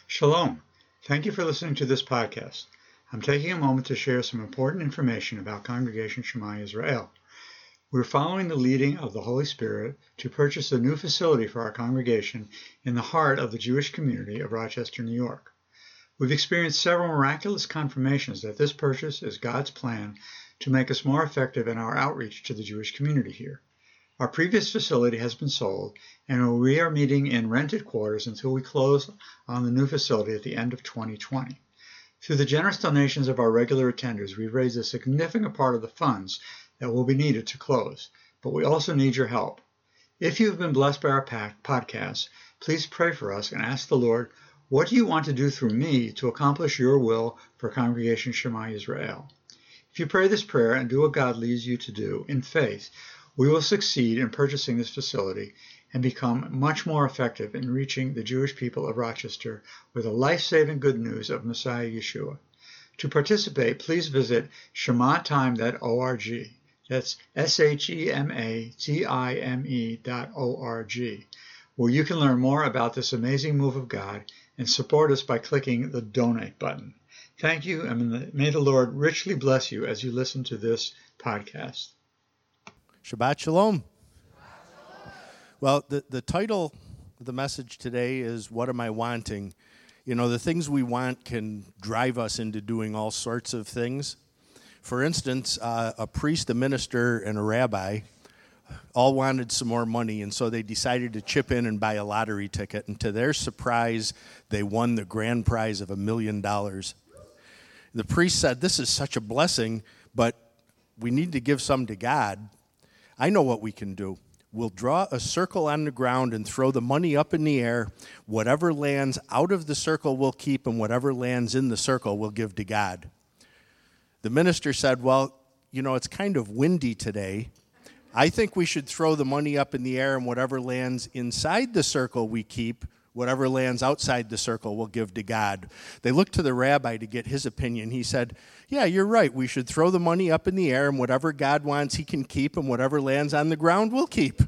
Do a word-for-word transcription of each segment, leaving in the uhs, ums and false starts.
Shalom. Thank you for listening to this podcast. I'm taking a moment to share some important information about Congregation Shema Yisrael. We're following the leading of the Holy Spirit to purchase a new facility for our congregation in the heart of the Jewish community of Rochester, New York. We've experienced several miraculous confirmations that this purchase is God's plan to make us more effective in our outreach to the Jewish community here. Our previous facility has been sold, and we are meeting in rented quarters until we close on the new facility at the end of twenty twenty. Through the generous donations of our regular attenders, we've raised a significant part of the funds that will be needed to close, but we also need your help. If you've been blessed by our podcast, please pray for us and ask the Lord, what do you want to do through me to accomplish your will for Congregation Shema Yisrael? If you pray this prayer and do what God leads you to do in faith, we will succeed in purchasing this facility and become much more effective in reaching the Jewish people of Rochester with the life-saving good news of Messiah Yeshua. To participate, please visit shema time dot org. That's S H E M A T I M E dot O R G, where you can learn more about this amazing move of God and support us by clicking the donate button. Thank you, and may the Lord richly bless you as you listen to this podcast. Shabbat Shalom. Well, the, the title of the message today is, What Am I Wanting? You know, the things we want can drive us into doing all sorts of things. For instance, uh, a priest, a minister, and a rabbi all wanted some more money, and so they decided to chip in and buy a lottery ticket, and to their surprise, they won the grand prize of a million dollars. The priest said, this is such a blessing, but we need to give some to God. I know what we can do. We'll draw a circle on the ground and throw the money up in the air. Whatever lands out of the circle we'll keep, and whatever lands in the circle we'll give to God. The minister said, well, you know, it's kind of windy today. I think we should throw the money up in the air, and whatever lands inside the circle we keep, whatever lands outside the circle we'll give to God. They looked to the rabbi to get his opinion. He said, yeah, you're right. We should throw the money up in the air, and whatever God wants he can keep, and whatever lands on the ground we'll keep.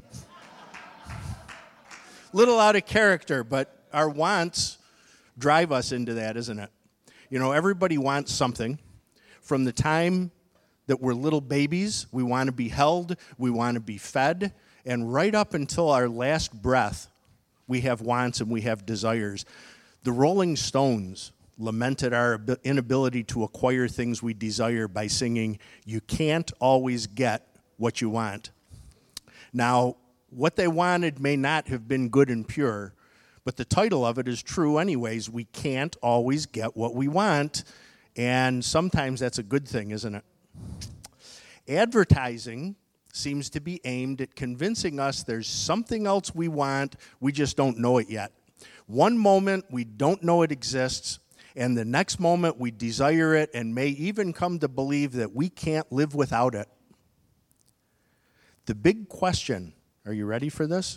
Little out of character, but our wants drive us into that, isn't it? You know, everybody wants something. From the time that we're little babies, we want to be held, we want to be fed, and right up until our last breath, we have wants and we have desires. The Rolling Stones lamented our inability to acquire things we desire by singing, you can't always get what you want. Now, what they wanted may not have been good and pure, but the title of it is true anyways. We can't always get what we want, and sometimes that's a good thing, isn't it? Advertising seems to be aimed at convincing us there's something else we want, we just don't know it yet. One moment we don't know it exists, and the next moment we desire it and may even come to believe that we can't live without it. The big question, are you ready for this?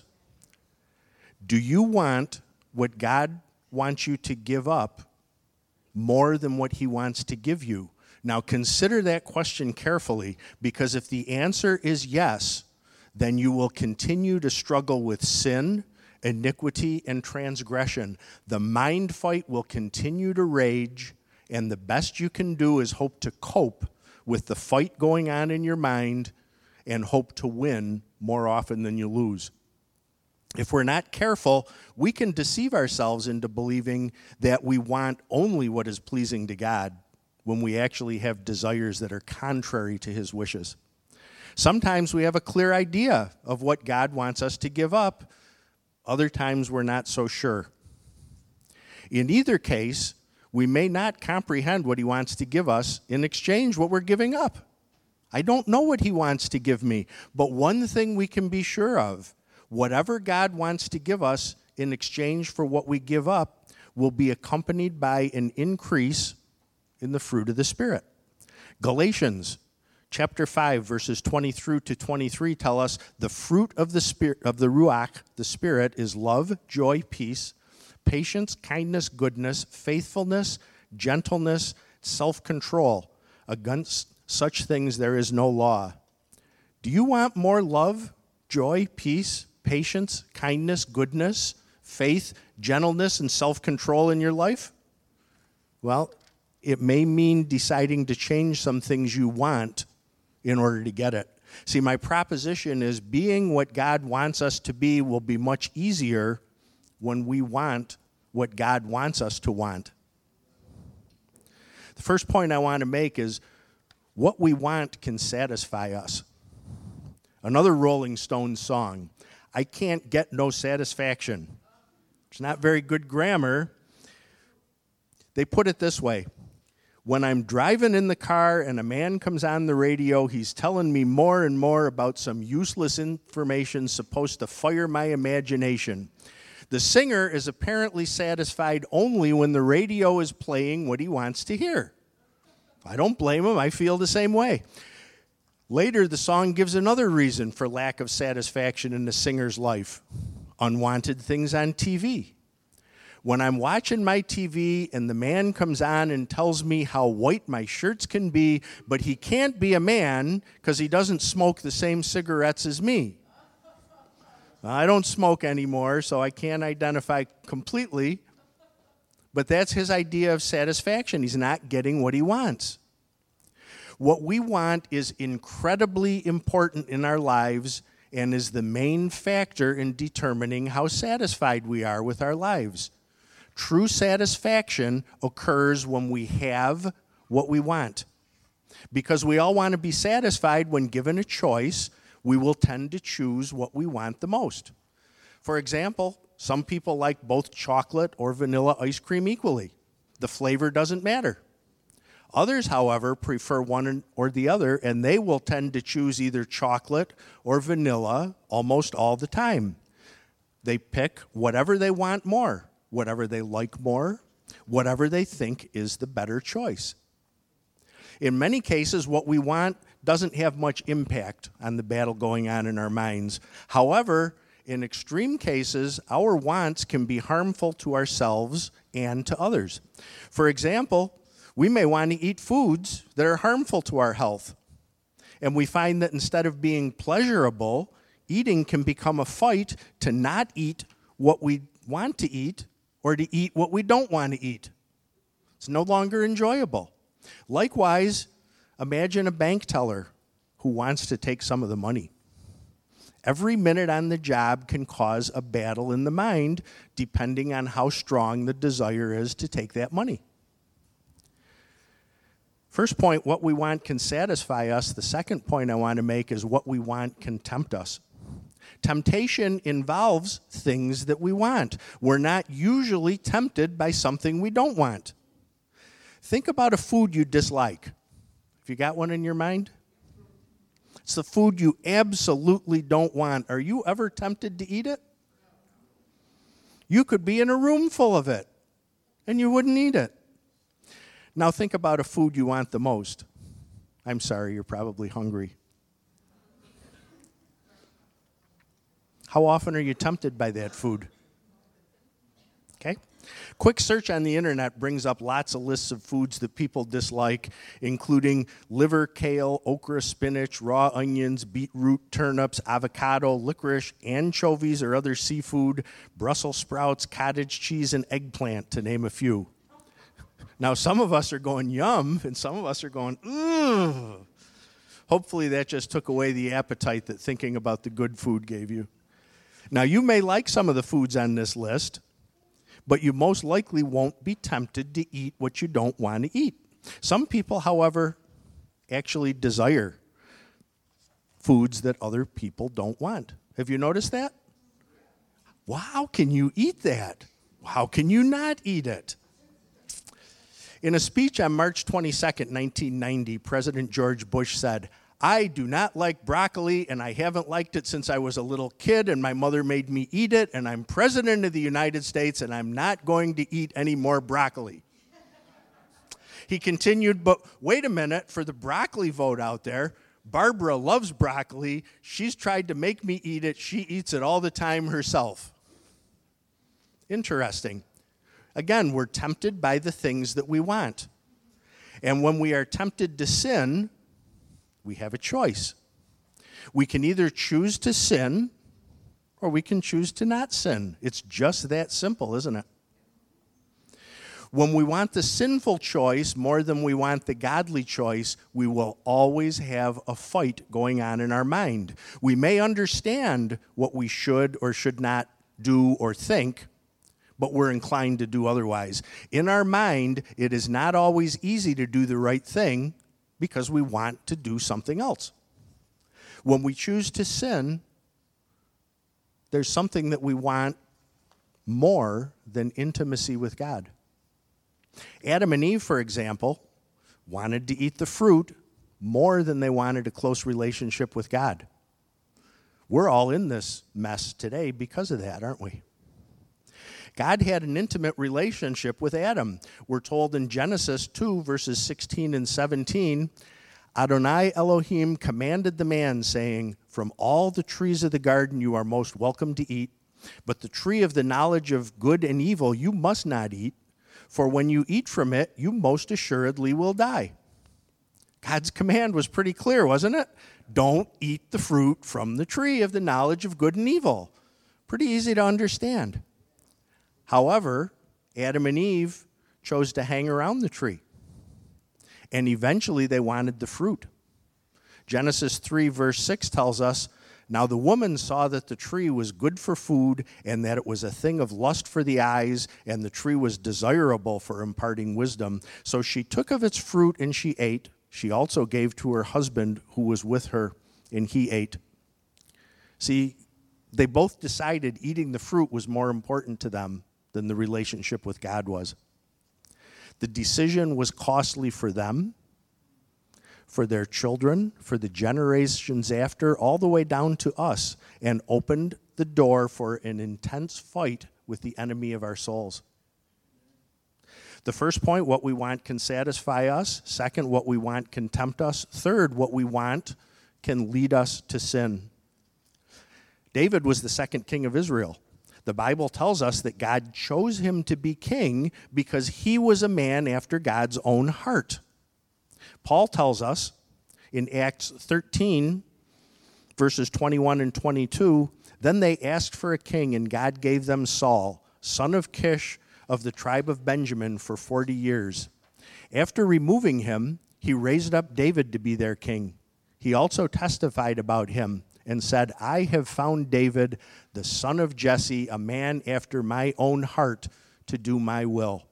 Do you want what God wants you to give up more than what he wants to give you? Now, consider that question carefully, because if the answer is yes, then you will continue to struggle with sin, iniquity, and transgression. The mind fight will continue to rage, and the best you can do is hope to cope with the fight going on in your mind and hope to win more often than you lose. If we're not careful, we can deceive ourselves into believing that we want only what is pleasing to God, when we actually have desires that are contrary to his wishes. Sometimes we have a clear idea of what God wants us to give up. Other times we're not so sure. In either case, we may not comprehend what he wants to give us in exchange what we're giving up. I don't know what he wants to give me, but one thing we can be sure of, whatever God wants to give us in exchange for what we give up will be accompanied by an increase in the fruit of the Spirit. Galatians chapter five, verses twenty through to twenty-three tell us the fruit of the Spirit, of the Ruach, the Spirit, is love, joy, peace, patience, kindness, goodness, faithfulness, gentleness, self-control. Against such things there is no law. Do you want more love, joy, peace, patience, kindness, goodness, faith, gentleness and self-control in your life? Well, it may mean deciding to change some things you want in order to get it. See, my proposition is being what God wants us to be will be much easier when we want what God wants us to want. The first point I want to make is what we want can satisfy us. Another Rolling Stones song, I can't get no satisfaction. It's not very good grammar. They put it this way: when I'm driving in the car and a man comes on the radio, he's telling me more and more about some useless information supposed to fire my imagination. The singer is apparently satisfied only when the radio is playing what he wants to hear. I don't blame him. I feel the same way. Later, the song gives another reason for lack of satisfaction in the singer's life: unwanted things on T V. When I'm watching my T V and the man comes on and tells me how white my shirts can be, but he can't be a man because he doesn't smoke the same cigarettes as me. I don't smoke anymore, so I can't identify completely, but that's his idea of satisfaction. He's not getting what he wants. What we want is incredibly important in our lives and is the main factor in determining how satisfied we are with our lives. True satisfaction occurs when we have what we want. Because we all want to be satisfied when given a choice, we will tend to choose what we want the most. For example, some people like both chocolate or vanilla ice cream equally. The flavor doesn't matter. Others, however, prefer one or the other, and they will tend to choose either chocolate or vanilla almost all the time. They pick whatever they want more, whatever they like more, whatever they think is the better choice. In many cases, what we want doesn't have much impact on the battle going on in our minds. However, in extreme cases, our wants can be harmful to ourselves and to others. For example, we may want to eat foods that are harmful to our health. And we find that instead of being pleasurable, eating can become a fight to not eat what we want to eat or to eat what we don't want to eat. It's no longer enjoyable. Likewise, imagine a bank teller who wants to take some of the money. Every minute on the job can cause a battle in the mind, depending on how strong the desire is to take that money. First point, what we want can satisfy us. The second point I want to make is what we want can tempt us. Temptation involves things that we want. We're not usually tempted by something we don't want. Think about a food you dislike. Have you got one in your mind? It's the food you absolutely don't want. Are you ever tempted to eat it? You could be in a room full of it, and you wouldn't eat it. Now think about a food you want the most. I'm sorry, you're probably hungry. How often are you tempted by that food? Okay? Quick search on the internet brings up lots of lists of foods that people dislike, including liver, kale, okra, spinach, raw onions, beetroot, turnips, avocado, licorice, anchovies or other seafood, Brussels sprouts, cottage cheese, and eggplant, to name a few. Now, some of us are going, yum, and some of us are going, ugh. Hopefully that just took away the appetite that thinking about the good food gave you. Now, you may like some of the foods on this list, but you most likely won't be tempted to eat what you don't want to eat. Some people, however, actually desire foods that other people don't want. Have you noticed that? Well, how can you eat that? How can you not eat it? In a speech on March twenty-second, nineteen ninety, President George Bush said, "I do not like broccoli, and I haven't liked it since I was a little kid, and my mother made me eat it, and I'm president of the United States, and I'm not going to eat any more broccoli." He continued, "But wait a minute, for the broccoli vote out there, Barbara loves broccoli. She's tried to make me eat it. She eats it all the time herself." Interesting. Again, we're tempted by the things that we want. And when we are tempted to sin, we have a choice. We can either choose to sin or we can choose to not sin. It's just that simple, isn't it? When we want the sinful choice more than we want the godly choice, we will always have a fight going on in our mind. We may understand what we should or should not do or think, but we're inclined to do otherwise. In our mind, it is not always easy to do the right thing because we want to do something else. When we choose to sin, there's something that we want more than intimacy with God. Adam and Eve, for example, wanted to eat the fruit more than they wanted a close relationship with God. We're all in this mess today because of that, aren't we? God had an intimate relationship with Adam. We're told in Genesis two, verses sixteen and seventeen, Adonai Elohim commanded the man, saying, "From all the trees of the garden you are most welcome to eat, but the tree of the knowledge of good and evil you must not eat, for when you eat from it, you most assuredly will die." God's command was pretty clear, wasn't it? Don't eat the fruit from the tree of the knowledge of good and evil. Pretty easy to understand. However, Adam and Eve chose to hang around the tree, and eventually they wanted the fruit. Genesis three, verse six tells us, "Now the woman saw that the tree was good for food, and that it was a thing of lust for the eyes, and the tree was desirable for imparting wisdom. So she took of its fruit and she ate. She also gave to her husband who was with her, and he ate." See, they both decided eating the fruit was more important to them than the relationship with God was. The decision was costly for them, for their children, for the generations after, all the way down to us, and opened the door for an intense fight with the enemy of our souls. The first point, what we want can satisfy us. Second, what we want can tempt us. Third, what we want can lead us to sin. David was the second king of Israel. The Bible tells us that God chose him to be king because he was a man after God's own heart. Paul tells us in Acts thirteen, verses twenty-one and twenty-two, "Then they asked for a king, and God gave them Saul, son of Kish, of the tribe of Benjamin, for forty years. After removing him, he raised up David to be their king. He also testified about him and said, 'I have found David, the son of Jesse, a man after my own heart, to do my will.'"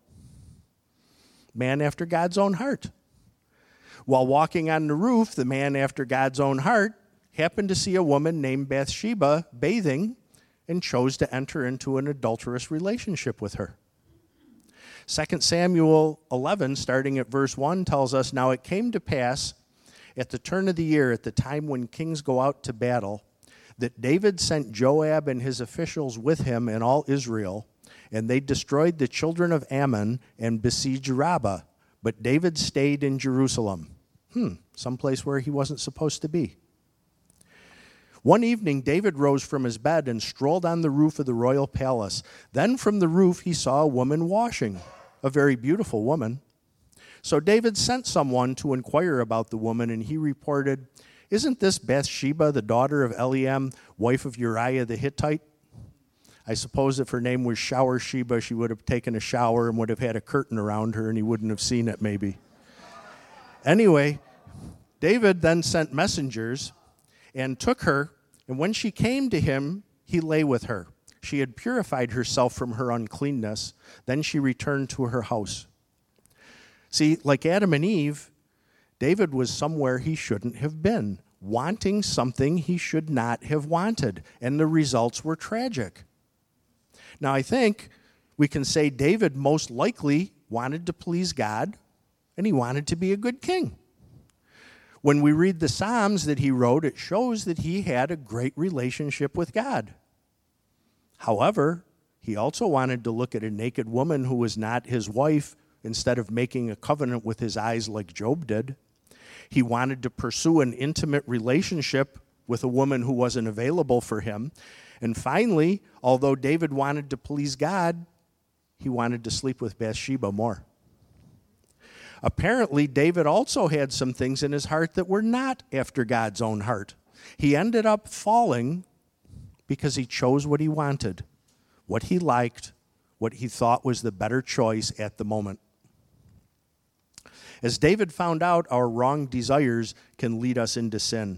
Man after God's own heart. While walking on the roof, the man after God's own heart happened to see a woman named Bathsheba bathing and chose to enter into an adulterous relationship with her. Second Samuel eleven, starting at verse one, tells us, "Now it came to pass at the turn of the year, at the time when kings go out to battle, that David sent Joab and his officials with him and all Israel, and they destroyed the children of Ammon and besieged Rabbah. But David stayed in Jerusalem." Hmm, someplace where he wasn't supposed to be. One evening, David rose from his bed and strolled on the roof of the royal palace. Then from the roof he saw a woman washing, a very beautiful woman. So David sent someone to inquire about the woman, and he reported, "Isn't this Bathsheba, the daughter of Eliam, wife of Uriah the Hittite?" I suppose if her name was Shower Sheba, she would have taken a shower and would have had a curtain around her, and he wouldn't have seen it maybe. Anyway, David then sent messengers and took her, and when she came to him, he lay with her. She had purified herself from her uncleanness. Then she returned to her house. See, like Adam and Eve, David was somewhere he shouldn't have been, wanting something he should not have wanted, and the results were tragic. Now, I think we can say David most likely wanted to please God, and he wanted to be a good king. When we read the Psalms that he wrote, it shows that he had a great relationship with God. However, he also wanted to look at a naked woman who was not his wife instead of making a covenant with his eyes like Job did. He wanted to pursue an intimate relationship with a woman who wasn't available for him. And finally, although David wanted to please God, he wanted to sleep with Bathsheba more. Apparently, David also had some things in his heart that were not after God's own heart. He ended up falling because he chose what he wanted, what he liked, what he thought was the better choice at the moment. As David found out, our wrong desires can lead us into sin.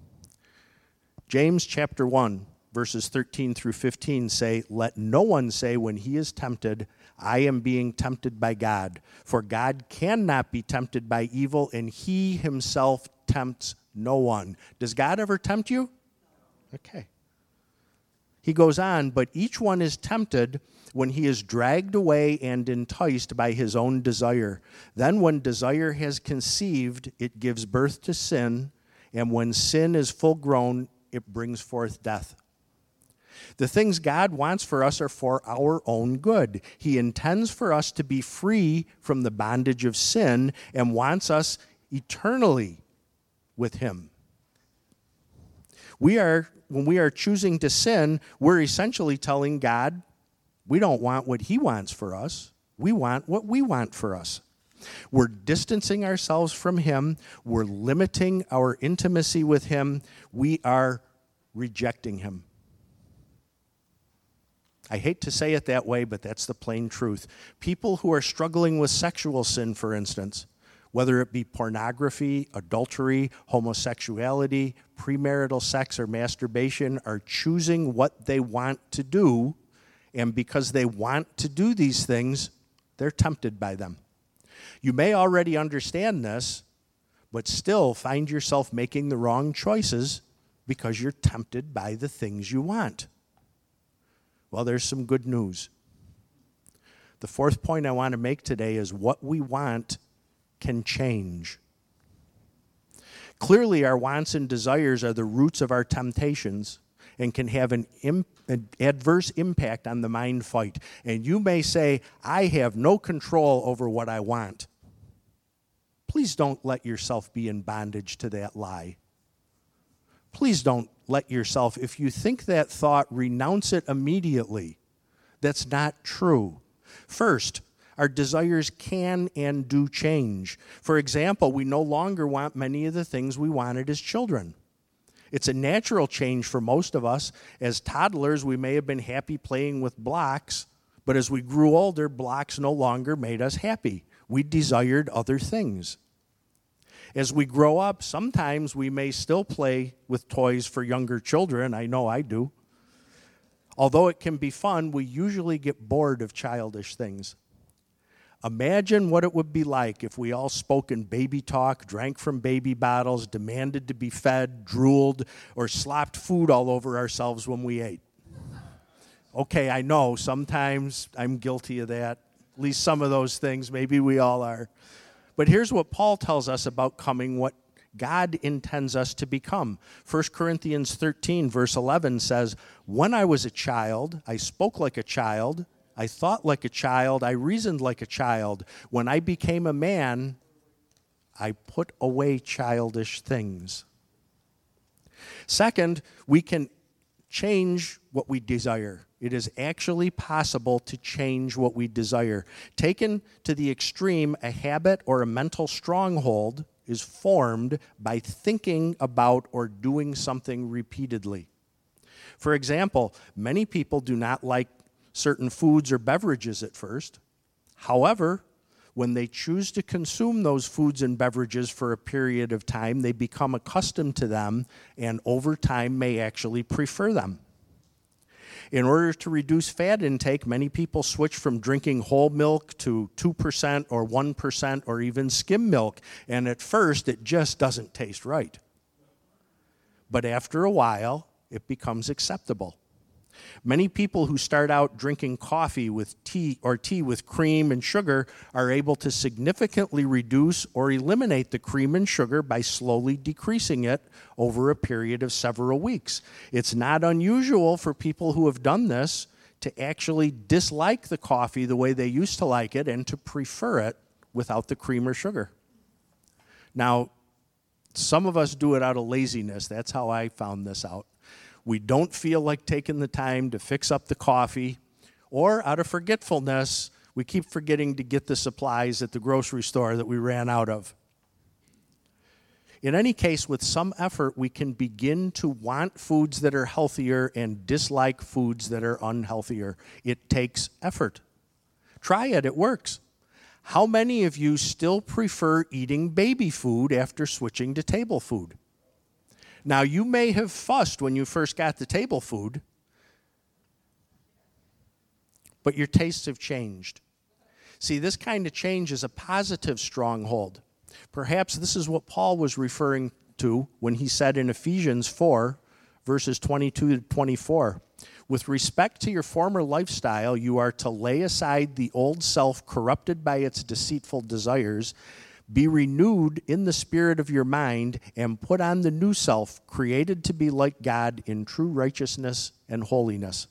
James chapter one, verses thirteen through fifteen say, "Let no one say when he is tempted, I am being tempted by God. For God cannot be tempted by evil, and he himself tempts no one." Does God ever tempt you? Okay. He goes on, "But each one is tempted when he is dragged away and enticed by his own desire. Then when desire has conceived, it gives birth to sin, and when sin is full grown, it brings forth death." The things God wants for us are for our own good. He intends for us to be free from the bondage of sin and wants us eternally with him. We are, when we are choosing to sin, we're essentially telling God, we don't want what he wants for us. We want what we want for us. We're distancing ourselves from him. We're limiting our intimacy with him. We are rejecting him. I hate to say it that way, but that's the plain truth. People who are struggling with sexual sin, for instance, whether it be pornography, adultery, homosexuality, premarital sex, or masturbation, are choosing what they want to do, and because they want to do these things, they're tempted by them. You may already understand this, but still find yourself making the wrong choices because you're tempted by the things you want. Well, there's some good news. The fourth point I want to make today is what we want can change. Clearly, our wants and desires are the roots of our temptations and can have an, imp- an adverse impact on the mind fight. And you may say, I have no control over what I want. Please don't let yourself be in bondage to that lie. Please don't let yourself, if you think that thought, renounce it immediately. That's not true. First, our desires can and do change. For example, we no longer want many of the things we wanted as children. It's a natural change for most of us. As toddlers, we may have been happy playing with blocks, but as we grew older, blocks no longer made us happy. We desired other things. As we grow up, sometimes we may still play with toys for younger children. I know I do. Although it can be fun, we usually get bored of childish things. Imagine what it would be like if we all spoke in baby talk, drank from baby bottles, demanded to be fed, drooled, or slopped food all over ourselves when we ate. Okay, I know, sometimes I'm guilty of that. At least some of those things, maybe we all are. But here's what Paul tells us about coming what God intends us to become. First Corinthians thirteen, verse eleven says, "When I was a child, I spoke like a child, I thought like a child, I reasoned like a child. When I became a man, I put away childish things." Second, we can change what we desire. It is actually possible to change what we desire. Taken to the extreme, a habit or a mental stronghold is formed by thinking about or doing something repeatedly. For example, many people do not like certain foods or beverages at first. However, when they choose to consume those foods and beverages for a period of time, they become accustomed to them and over time may actually prefer them. In order to reduce fat intake, many people switch from drinking whole milk to two percent or one percent or even skim milk, and at first it just doesn't taste right. But after a while, it becomes acceptable. Many people who start out drinking coffee with tea or tea with cream and sugar are able to significantly reduce or eliminate the cream and sugar by slowly decreasing it over a period of several weeks. It's not unusual for people who have done this to actually dislike the coffee the way they used to like it and to prefer it without the cream or sugar. Now, some of us do it out of laziness. That's how I found this out. We don't feel like taking the time to fix up the coffee, or out of forgetfulness, we keep forgetting to get the supplies at the grocery store that we ran out of. In any case, with some effort, we can begin to want foods that are healthier and dislike foods that are unhealthier. It takes effort. Try it, it works. How many of you still prefer eating baby food after switching to table food? Now, you may have fussed when you first got the table food, but your tastes have changed. See, this kind of change is a positive stronghold. Perhaps this is what Paul was referring to when he said in Ephesians four, verses twenty-two to twenty-four, with respect to your former lifestyle, you are to lay aside the old self corrupted by its deceitful desires, be renewed in the spirit of your mind, and put on the new self, created to be like God in true righteousness and holiness.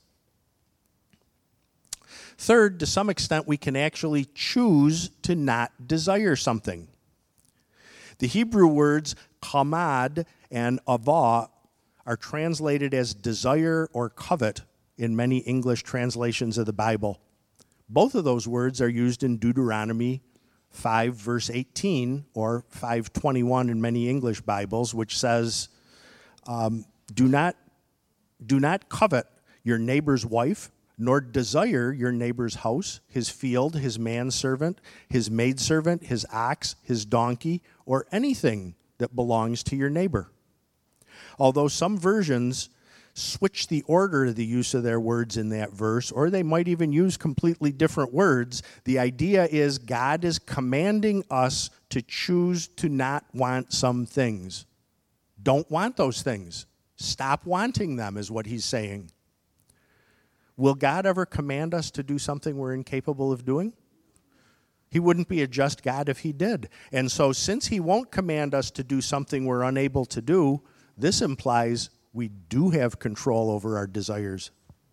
Third, to some extent, we can actually choose to not desire something. The Hebrew words chamad and avah are translated as desire or covet in many English translations of the Bible. Both of those words are used in Deuteronomy five, verse eighteen, or five twenty-one in many English Bibles, which says, um, do not, do not covet your neighbor's wife, nor desire your neighbor's house, his field, his manservant, his maidservant, his ox, his donkey, or anything that belongs to your neighbor. Although some versions switch the order of the use of their words in that verse, or they might even use completely different words, the idea is God is commanding us to choose to not want some things. Don't want those things. Stop wanting them, is what he's saying. Will God ever command us to do something we're incapable of doing? He wouldn't be a just God if he did. And so since he won't command us to do something we're unable to do, this implies we do have control over our desires.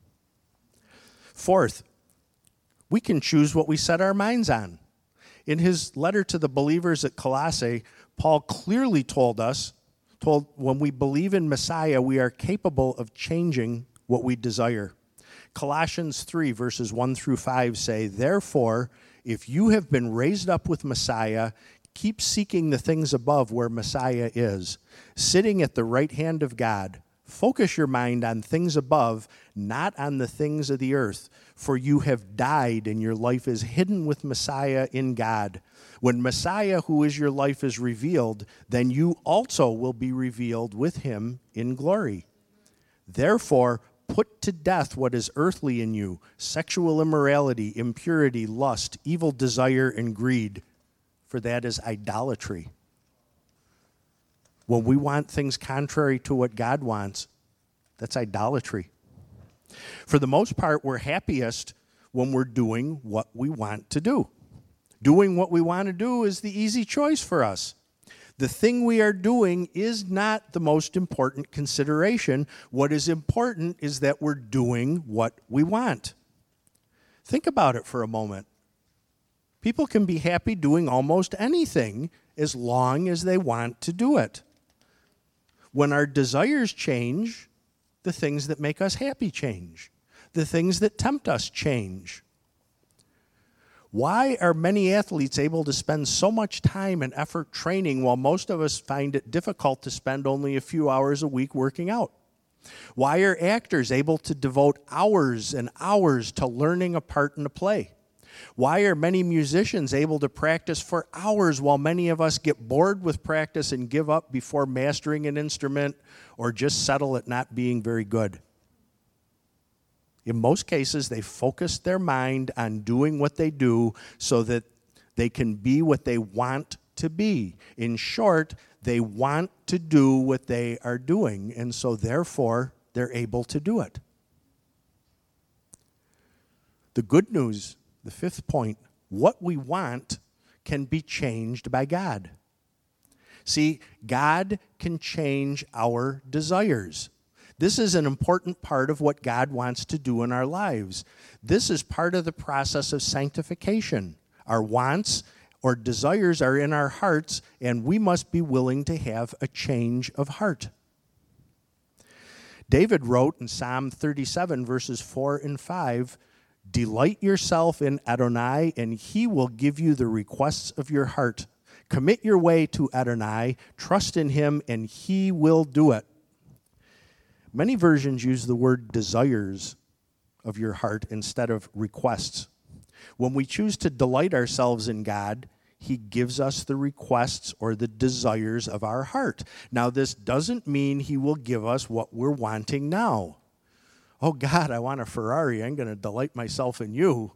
Fourth, we can choose what we set our minds on. In his letter to the believers at Colossae, Paul clearly told us, told when we believe in Messiah, we are capable of changing what we desire. Colossians three, verses one through five say, therefore, if you have been raised up with Messiah, keep seeking the things above where Messiah is, sitting at the right hand of God. Focus your mind on things above, not on the things of the earth, for you have died and your life is hidden with Messiah in God. When Messiah, who is your life, is revealed, then you also will be revealed with him in glory. Therefore, put to death what is earthly in you, sexual immorality, impurity, lust, evil desire, and greed, for that is idolatry. When we want things contrary to what God wants, that's idolatry. For the most part, we're happiest when we're doing what we want to do. Doing what we want to do is the easy choice for us. The thing we are doing is not the most important consideration. What is important is that we're doing what we want. Think about it for a moment. People can be happy doing almost anything as long as they want to do it. When our desires change, the things that make us happy change. The things that tempt us change. Why are many athletes able to spend so much time and effort training while most of us find it difficult to spend only a few hours a week working out? Why are actors able to devote hours and hours to learning a part in a play? Why are many musicians able to practice for hours while many of us get bored with practice and give up before mastering an instrument or just settle at not being very good? In most cases, they focus their mind on doing what they do so that they can be what they want to be. In short, they want to do what they are doing, and so therefore, they're able to do it. The good news, the fifth point, what we want can be changed by God. See, God can change our desires. This is an important part of what God wants to do in our lives. This is part of the process of sanctification. Our wants or desires are in our hearts, and we must be willing to have a change of heart. David wrote in Psalm thirty-seven, verses four and five, delight yourself in Adonai, and he will give you the requests of your heart. Commit your way to Adonai, trust in him, and he will do it. Many versions use the word desires of your heart instead of requests. When we choose to delight ourselves in God, he gives us the requests or the desires of our heart. Now, this doesn't mean he will give us what we're wanting now. Oh, God, I want a Ferrari. I'm going to delight myself in you.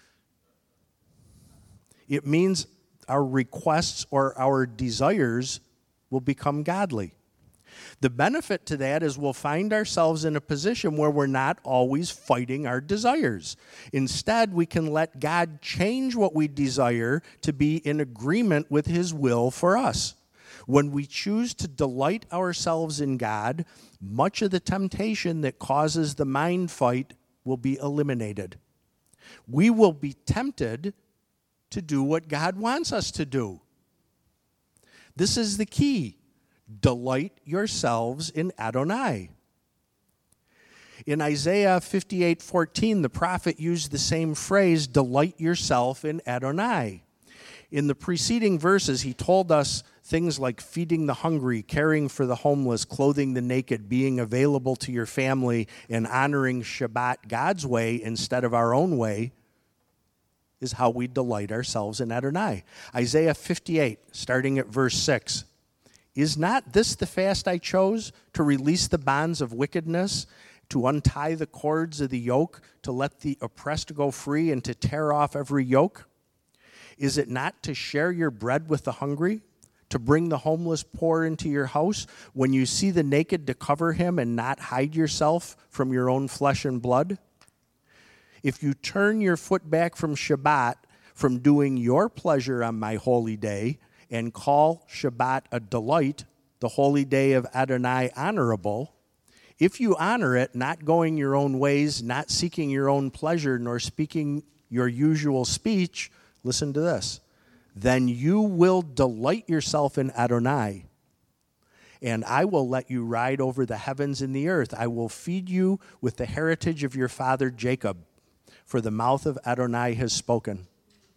It means our requests or our desires will become godly. The benefit to that is we'll find ourselves in a position where we're not always fighting our desires. Instead, we can let God change what we desire to be in agreement with his will for us. When we choose to delight ourselves in God, much of the temptation that causes the mind fight will be eliminated. We will be tempted to do what God wants us to do. This is the key. Delight yourselves in Adonai. In Isaiah fifty-eight fourteen, the prophet used the same phrase, delight yourself in Adonai. In the preceding verses, he told us things like feeding the hungry, caring for the homeless, clothing the naked, being available to your family, and honoring Shabbat God's way instead of our own way is how we delight ourselves in Adonai. Isaiah fifty-eight, starting at verse six. Is not this the fast I chose, to release the bonds of wickedness, to untie the cords of the yoke, to let the oppressed go free, and to tear off every yoke? Is it not to share your bread with the hungry, to bring the homeless poor into your house, when you see the naked to cover him and not hide yourself from your own flesh and blood? If you turn your foot back from Shabbat, from doing your pleasure on my holy day, and call Shabbat a delight, the holy day of Adonai honorable, if you honor it, not going your own ways, not seeking your own pleasure, nor speaking your usual speech, listen to this, then you will delight yourself in Adonai, and I will let you ride over the heavens and the earth. I will feed you with the heritage of your father Jacob, for the mouth of Adonai has spoken.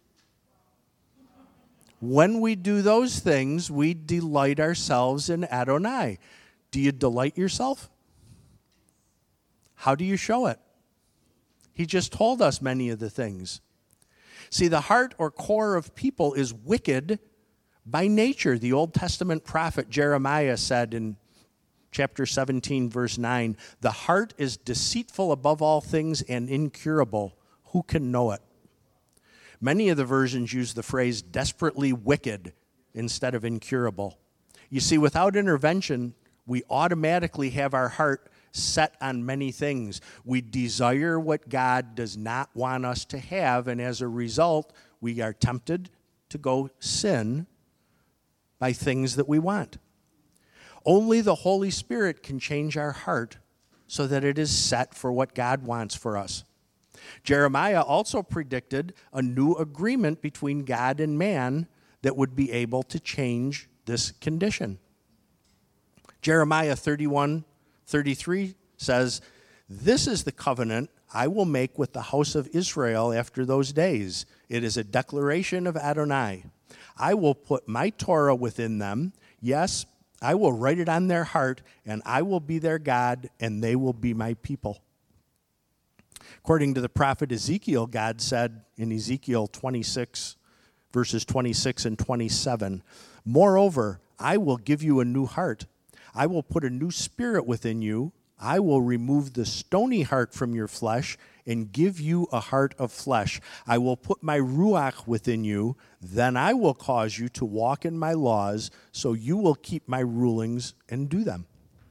When we do those things, we delight ourselves in Adonai. Do you delight yourself? How do you show it? He just told us many of the things. See, the heart or core of people is wicked by nature. The Old Testament prophet Jeremiah said in chapter seventeen, verse nine, the heart is deceitful above all things and incurable. Who can know it? Many of the versions use the phrase desperately wicked instead of incurable. You see, without intervention, we automatically have our heart set on many things. We desire what God does not want us to have, and as a result, we are tempted to go sin by things that we want. Only the Holy Spirit can change our heart so that it is set for what God wants for us. Jeremiah also predicted a new agreement between God and man that would be able to change this condition. Jeremiah thirty-one thirty-three says, this is the covenant I will make with the house of Israel after those days. It is a declaration of Adonai. I will put my Torah within them. Yes, I will write it on their heart, and I will be their God, and they will be my people. According to the prophet Ezekiel, God said in Ezekiel twenty-six, verses twenty-six and twenty-seven, moreover, I will give you a new heart. I will put a new spirit within you. I will remove the stony heart from your flesh and give you a heart of flesh. I will put my ruach within you. Then I will cause you to walk in my laws, so you will keep my rulings and do them.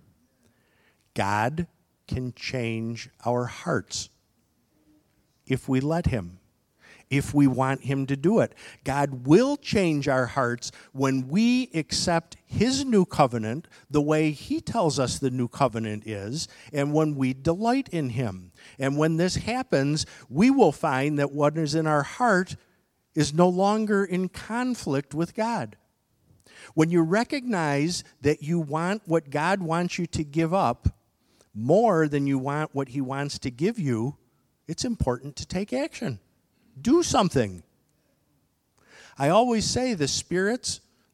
God can change our hearts if we let him, if we want him to do it. God will change our hearts when we accept his new covenant the way he tells us the new covenant is, and when we delight in him. And when this happens, we will find that what is in our heart is no longer in conflict with God. When you recognize that you want what God wants you to give up more than you want what he wants to give you, it's important to take action. Do something. I always say the spirits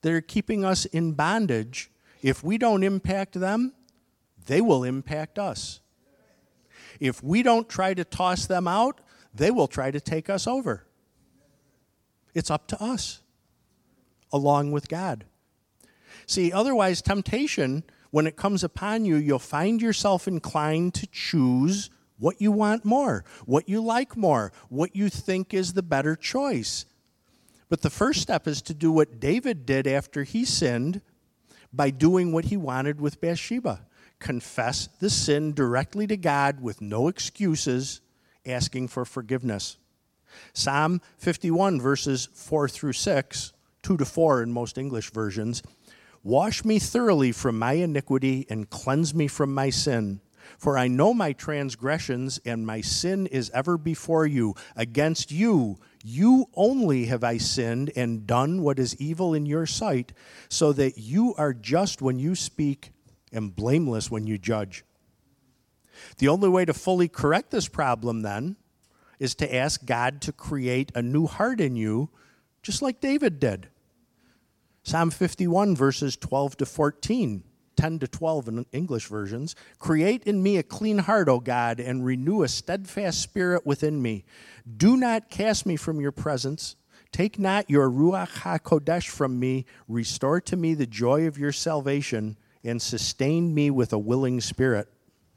that are keeping us in bondage, if we don't impact them, they will impact us. If we don't try to toss them out, they will try to take us over. It's up to us, along with God. See, otherwise, temptation, when it comes upon you, you'll find yourself inclined to choose what you want more, what you like more, what you think is the better choice. But the first step is to do what David did after he sinned by doing what he wanted with Bathsheba. Confess the sin directly to God with no excuses, asking for forgiveness. Psalm fifty-one, verses four through six, two to four in most English versions. Wash me thoroughly from my iniquity and cleanse me from my sin. For I know my transgressions, and my sin is ever before you. Against you, you only have I sinned and done what is evil in your sight, so that you are just when you speak and blameless when you judge. The only way to fully correct this problem, then, is to ask God to create a new heart in you, just like David did. Psalm fifty-one, verses twelve to fourteen, ten to twelve in English versions. Create in me a clean heart, O God, and renew a steadfast spirit within me. Do not cast me from your presence. Take not your Ruach HaKodesh from me. Restore to me the joy of your salvation, and sustain me with a willing spirit.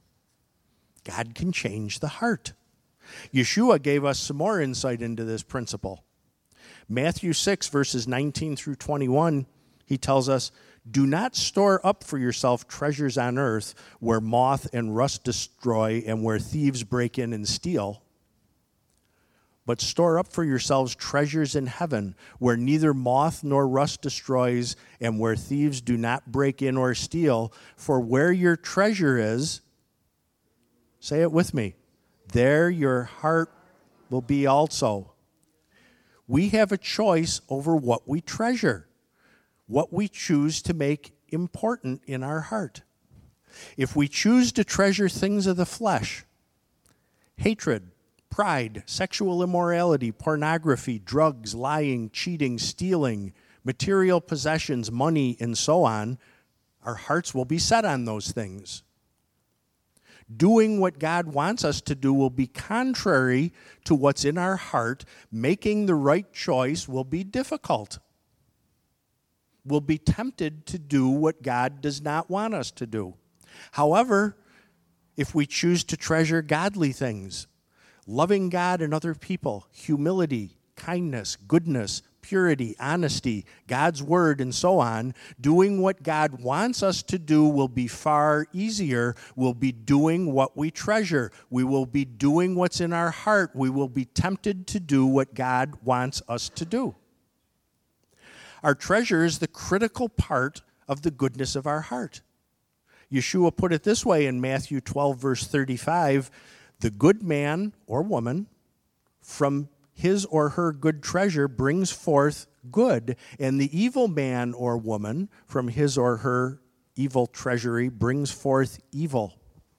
God can change the heart. Yeshua gave us some more insight into this principle. Matthew six, verses nineteen through twenty-one, he tells us, do not store up for yourself treasures on earth where moth and rust destroy and where thieves break in and steal, but store up for yourselves treasures in heaven where neither moth nor rust destroys and where thieves do not break in or steal. For where your treasure is, say it with me, there your heart will be also. We have a choice over what we treasure, what we choose to make important in our heart. If we choose to treasure things of the flesh, hatred, pride, sexual immorality, pornography, drugs, lying, cheating, stealing, material possessions, money, and so on, our hearts will be set on those things. Doing what God wants us to do will be contrary to what's in our heart. Making the right choice will be difficult. We'll be tempted to do what God does not want us to do. However, if we choose to treasure godly things, loving God and other people, humility, kindness, goodness, purity, honesty, God's word, and so on, doing what God wants us to do will be far easier. We'll be doing what we treasure. We will be doing what's in our heart. We will be tempted to do what God wants us to do. Our treasure is the critical part of the goodness of our heart. Yeshua put it this way in Matthew twelve, verse thirty-five, the good man or woman from his or her good treasure brings forth good, and the evil man or woman from his or her evil treasury brings forth evil.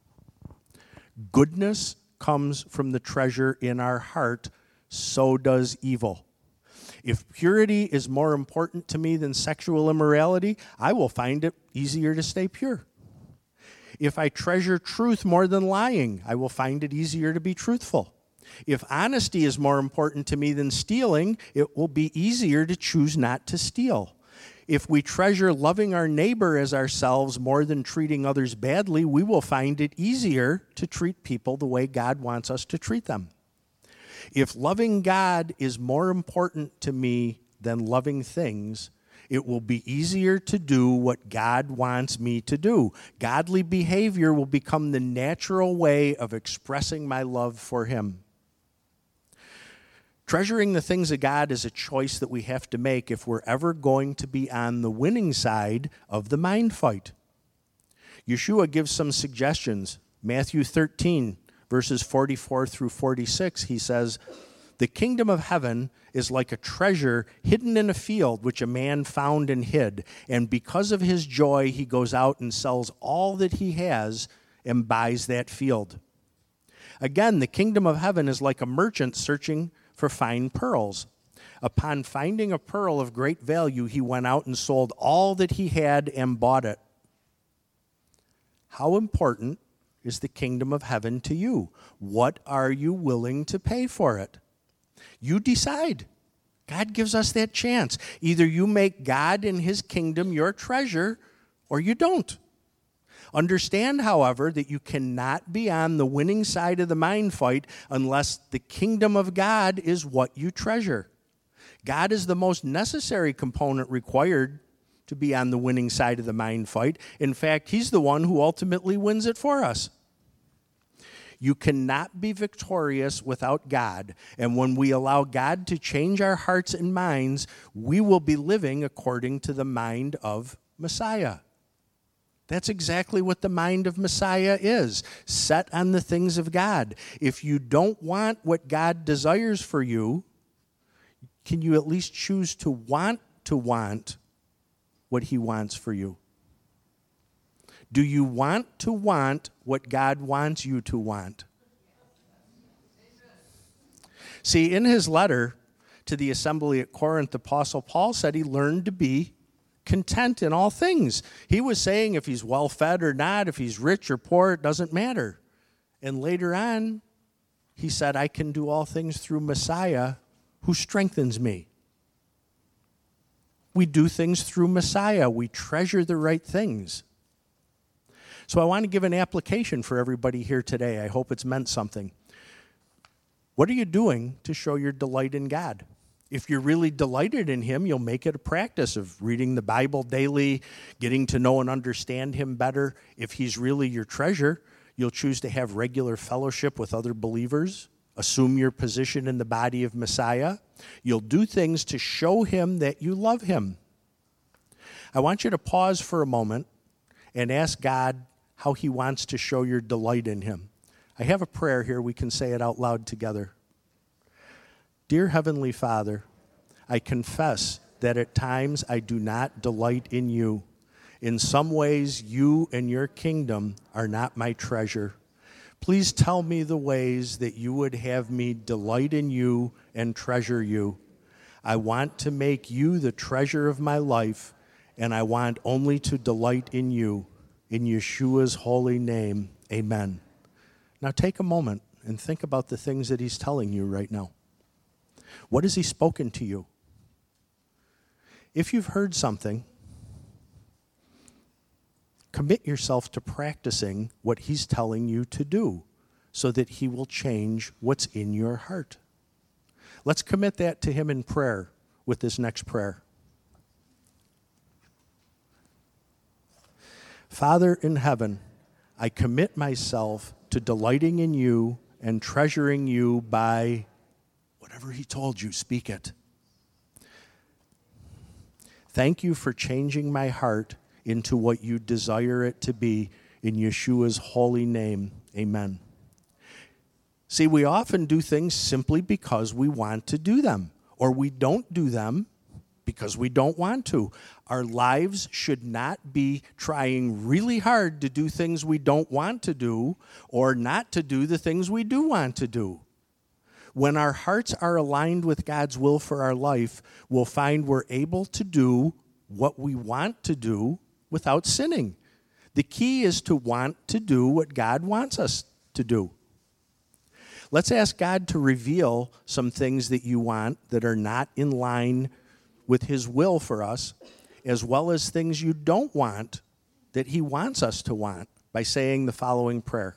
Goodness comes from the treasure in our heart, so does evil. If purity is more important to me than sexual immorality, I will find it easier to stay pure. If I treasure truth more than lying, I will find it easier to be truthful. If honesty is more important to me than stealing, it will be easier to choose not to steal. If we treasure loving our neighbor as ourselves more than treating others badly, we will find it easier to treat people the way God wants us to treat them. If loving God is more important to me than loving things, it will be easier to do what God wants me to do. Godly behavior will become the natural way of expressing my love for Him. Treasuring the things of God is a choice that we have to make if we're ever going to be on the winning side of the mind fight. Yeshua gives some suggestions. Matthew thirteen, verses forty-four through forty-six, he says, the kingdom of heaven is like a treasure hidden in a field which a man found and hid. And because of his joy, he goes out and sells all that he has and buys that field. Again, the kingdom of heaven is like a merchant searching for fine pearls. Upon finding a pearl of great value, he went out and sold all that he had and bought it. How important is the kingdom of heaven to you? What are you willing to pay for it? You decide. God gives us that chance. Either you make God and his kingdom your treasure, or you don't. Understand, however, that you cannot be on the winning side of the mind fight unless the kingdom of God is what you treasure. God is the most necessary component required to be on the winning side of the mind fight. In fact, he's the one who ultimately wins it for us. You cannot be victorious without God. And when we allow God to change our hearts and minds, we will be living according to the mind of Messiah. That's exactly what the mind of Messiah is, set on the things of God. If you don't want what God desires for you, can you at least choose to want to want what he wants for you? Do you want to want what God wants you to want? See, in his letter to the assembly at Corinth, the Apostle Paul said he learned to be content in all things. He was saying if he's well-fed or not, if he's rich or poor, it doesn't matter. And later on, he said, I can do all things through Messiah who strengthens me. We do things through Messiah. We treasure the right things. So I want to give an application for everybody here today. I hope it's meant something. What are you doing to show your delight in God? If you're really delighted in him, you'll make it a practice of reading the Bible daily, getting to know and understand him better. If he's really your treasure, you'll choose to have regular fellowship with other believers, assume your position in the body of Messiah. You'll do things to show him that you love him. I want you to pause for a moment and ask God how he wants to show your delight in him. I have a prayer here. We can say it out loud together. Dear Heavenly Father, I confess that at times I do not delight in you. In some ways, you and your kingdom are not my treasure. Please tell me the ways that you would have me delight in you and treasure you. I want to make you the treasure of my life, and I want only to delight in you. In Yeshua's holy name, amen. Now take a moment and think about the things that he's telling you right now. What has he spoken to you? If you've heard something, commit yourself to practicing what he's telling you to do so that he will change what's in your heart. Let's commit that to him in prayer with this next prayer. Father in heaven, I commit myself to delighting in you and treasuring you by whatever he told you, speak it. Thank you for changing my heart into what you desire it to be. In Yeshua's holy name, amen. See, we often do things simply because we want to do them, or we don't do them because we don't want to. Our lives should not be trying really hard to do things we don't want to do, or not to do the things we do want to do. When our hearts are aligned with God's will for our life, we'll find we're able to do what we want to do without sinning. The key is to want to do what God wants us to do. Let's ask God to reveal some things that you want that are not in line with his will for us, as well as things you don't want that he wants us to want, by saying the following prayer.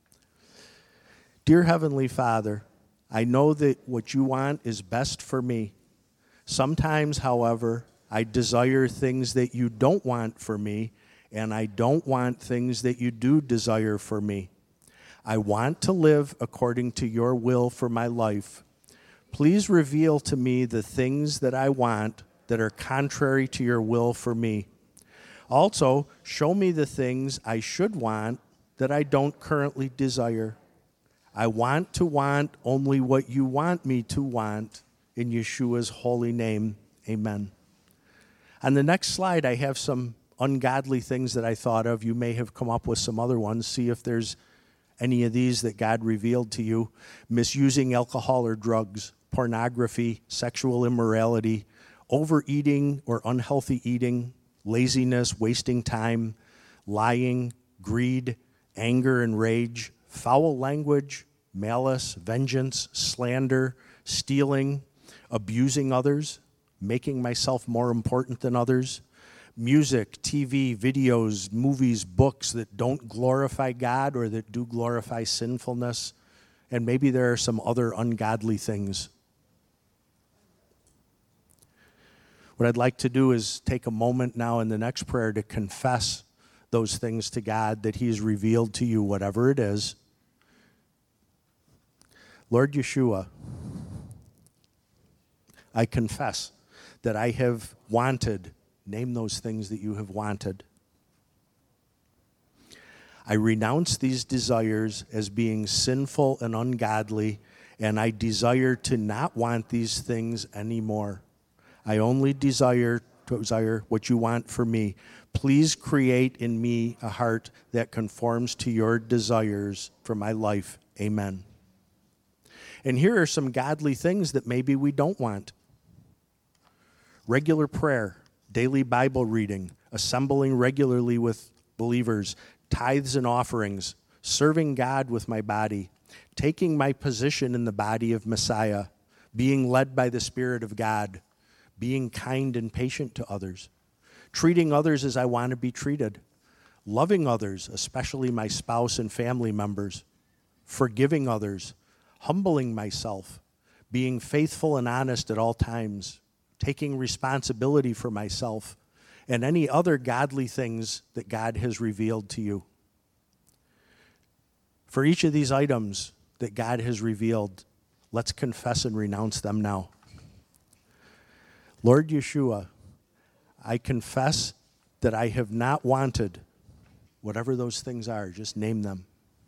Dear Heavenly Father, I know that what you want is best for me. Sometimes, however, I desire things that you don't want for me, and I don't want things that you do desire for me. I want to live according to your will for my life. Please reveal to me the things that I want that are contrary to your will for me. Also, show me the things I should want that I don't currently desire. I want to want only what you want me to want. In Yeshua's holy name, amen. On the next slide, I have some ungodly things that I thought of. You may have come up with some other ones. See if there's any of these that God revealed to you. Misusing alcohol or drugs, pornography, sexual immorality, overeating or unhealthy eating, laziness, wasting time, lying, greed, anger and rage, foul language, malice, vengeance, slander, stealing, abusing others, making myself more important than others, music, T V, videos, movies, books that don't glorify God or that do glorify sinfulness, and maybe there are some other ungodly things. What I'd like to do is take a moment now in the next prayer to confess those things to God that He's revealed to you, whatever it is. Lord Yeshua, I confess that I have wanted, name those things that you have wanted. I renounce these desires as being sinful and ungodly, and I desire to not want these things anymore. I only desire, desire what you want for me. Please create in me a heart that conforms to your desires for my life. Amen. And here are some godly things that maybe we don't want. Regular prayer, daily Bible reading, assembling regularly with believers, tithes and offerings, serving God with my body, taking my position in the body of Messiah, being led by the Spirit of God, being kind and patient to others, treating others as I want to be treated, loving others, especially my spouse and family members, forgiving others, humbling myself, being faithful and honest at all times, taking responsibility for myself, and any other godly things that God has revealed to you. For each of these items that God has revealed, let's confess and renounce them now. Lord Yeshua, I confess that I have not wanted whatever those things are, just name them.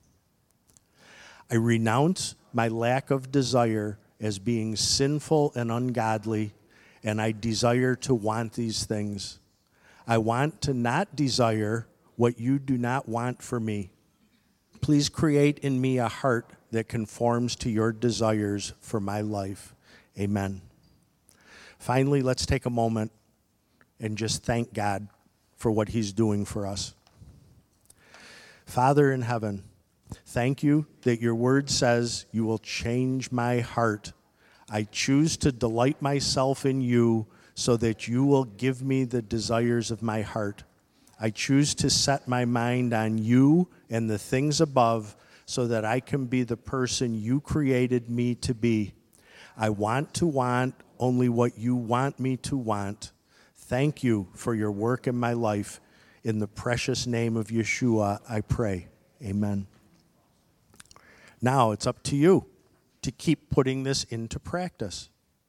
I renounce my lack of desire as being sinful and ungodly, and I desire to want these things. I want to not desire what you do not want for me. Please create in me a heart that conforms to your desires for my life. Amen. Finally, let's take a moment and just thank God for what He's doing for us. Father in heaven, thank you that your word says you will change my heart. I choose to delight myself in you so that you will give me the desires of my heart. I choose to set my mind on you and the things above so that I can be the person you created me to be. I want to want only what you want me to want. Thank you for your work in my life. In the precious name of Yeshua, I pray. Amen. Now it's up to you to keep putting this into practice.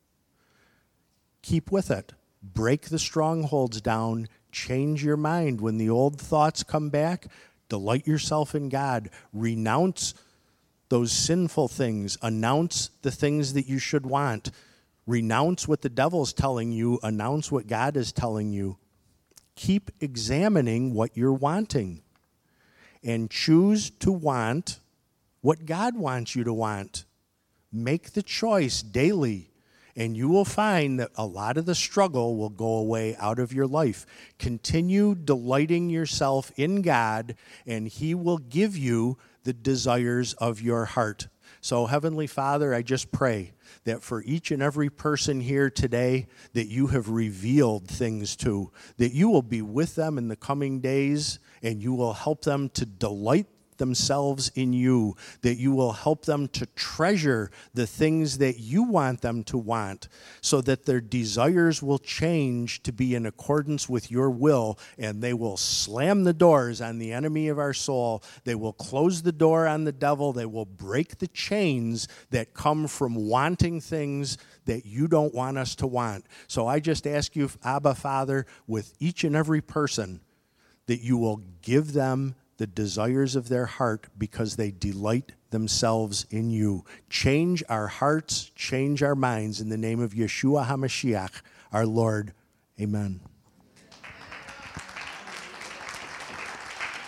Keep with it. Break the strongholds down. Change your mind. When the old thoughts come back, delight yourself in God. Renounce those sinful things. Announce the things that you should want. Renounce what the devil's telling you. Announce what God is telling you. Keep examining what you're wanting. And choose to want what God wants you to want. Make the choice daily, and you will find that a lot of the struggle will go away out of your life. Continue delighting yourself in God, and He will give you the desires of your heart. So, Heavenly Father, I just pray that for each and every person here today that you have revealed things to, that you will be with them in the coming days, and you will help them to delight themselves in you, that you will help them to treasure the things that you want them to want, so that their desires will change to be in accordance with your will, and they will slam the doors on the enemy of our soul. They will close the door on the devil. They will break the chains that come from wanting things that you don't want us to want. So I just ask you, Abba, Father, with each and every person, that you will give them the desires of their heart because they delight themselves in you. Change our hearts, change our minds in the name of Yeshua HaMashiach, our Lord. Amen.